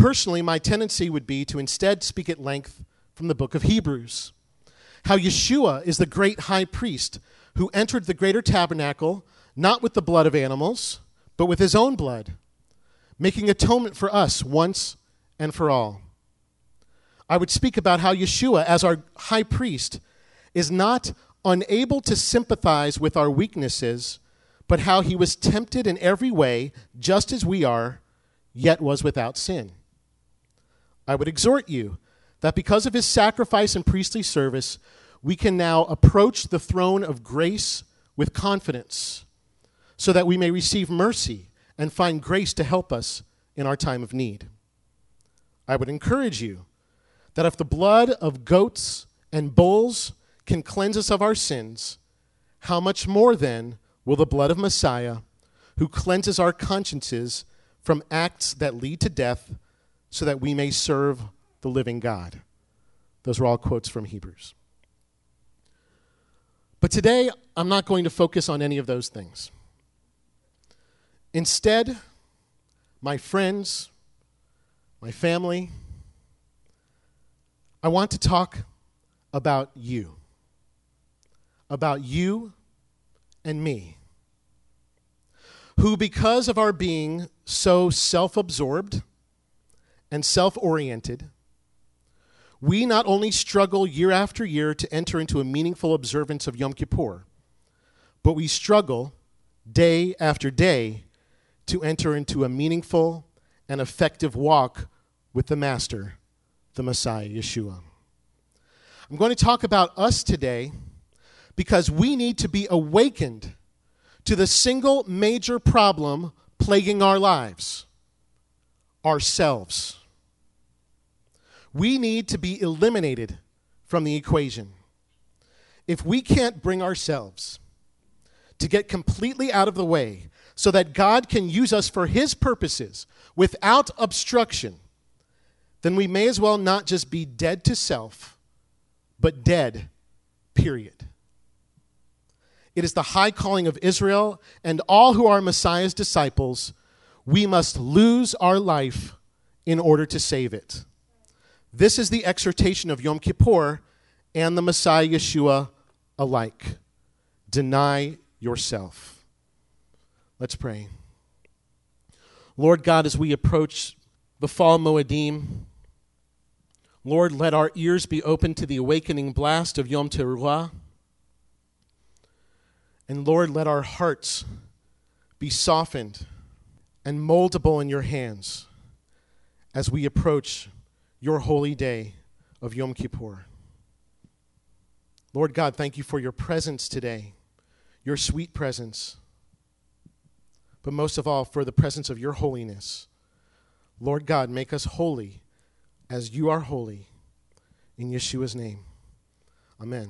Personally, my tendency would be to instead speak at length from the book of Hebrews. How Yeshua is the great high priest who entered the greater tabernacle not with the blood of animals, but with his own blood, making atonement for us once and for all. I would speak about how Yeshua, as our high priest, is not unable to sympathize with our weaknesses, but how he was tempted in every way, just as we are, yet was without sin. I would exhort you that because of his sacrifice and priestly service, we can now approach the throne of grace with confidence, so that we may receive mercy and find grace to help us in our time of need. I would encourage you that if the blood of goats and bulls can cleanse us of our sins, how much more then will the blood of Messiah, who cleanses our consciences from acts that lead to death, so that we may serve the living God. Those are all quotes from Hebrews. But today, I'm not going to focus on any of those things. Instead, my friends, my family, I want to talk about you and me, who, because of our being so self-absorbed and self-oriented, we not only struggle year after year to enter into a meaningful observance of Yom Kippur, but we struggle day after day to enter into a meaningful and effective walk with the Master, the Messiah, Yeshua. I'm going to talk about us today because we need to be awakened to the single major problem plaguing our lives: ourselves. We need to be eliminated from the equation. If we can't bring ourselves to get completely out of the way so that God can use us for his purposes without obstruction, then we may as well not just be dead to self, but dead, period. It is the high calling of Israel and all who are Messiah's disciples. We must lose our life in order to save it. This is the exhortation of Yom Kippur and the Messiah Yeshua alike. Deny yourself. Let's pray. Lord God, as we approach the fall Moedim, Lord, let our ears be open to the awakening blast of Yom Teruah. And Lord, let our hearts be softened and moldable in your hands as we approach your holy day of Yom Kippur. Lord God, thank you for your presence today, your sweet presence, but most of all for the presence of your holiness. Lord God, make us holy as you are holy. In Yeshua's name, amen.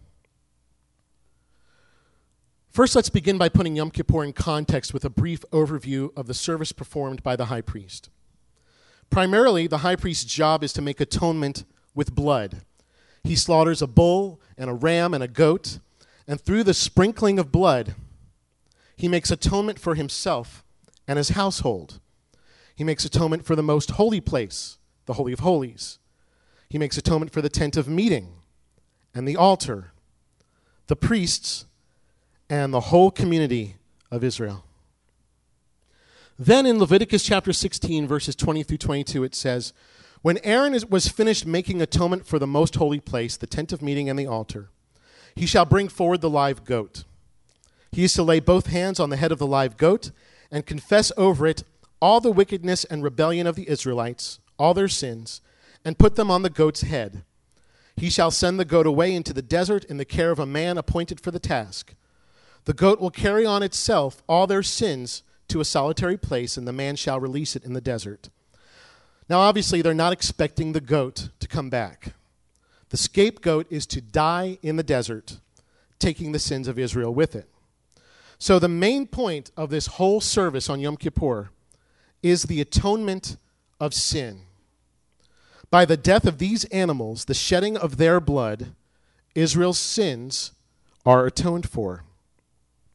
First, let's begin by putting Yom Kippur in context with a brief overview of the service performed by the high priest. Primarily, the high priest's job is to make atonement with blood. He slaughters a bull and a ram and a goat, and through the sprinkling of blood, he makes atonement for himself and his household. He makes atonement for the most holy place, the Holy of Holies. He makes atonement for the tent of meeting and the altar, the priests, and the whole community of Israel. Then in Leviticus chapter 16, verses 20 through 22, it says, when Aaron was finished making atonement for the most holy place, the tent of meeting and the altar, he shall bring forward the live goat. He is to lay both hands on the head of the live goat and confess over it all the wickedness and rebellion of the Israelites, all their sins, and put them on the goat's head. He shall send the goat away into the desert in the care of a man appointed for the task. The goat will carry on itself all their sins to a solitary place, and the man shall release it in the desert. Now, obviously, they're not expecting the goat to come back. The scapegoat is to die in the desert, taking the sins of Israel with it. So the main point of this whole service on Yom Kippur is the atonement of sin. By the death of these animals, the shedding of their blood, Israel's sins are atoned for.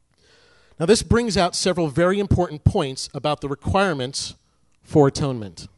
Now, this brings out several very important points about the requirements for atonement.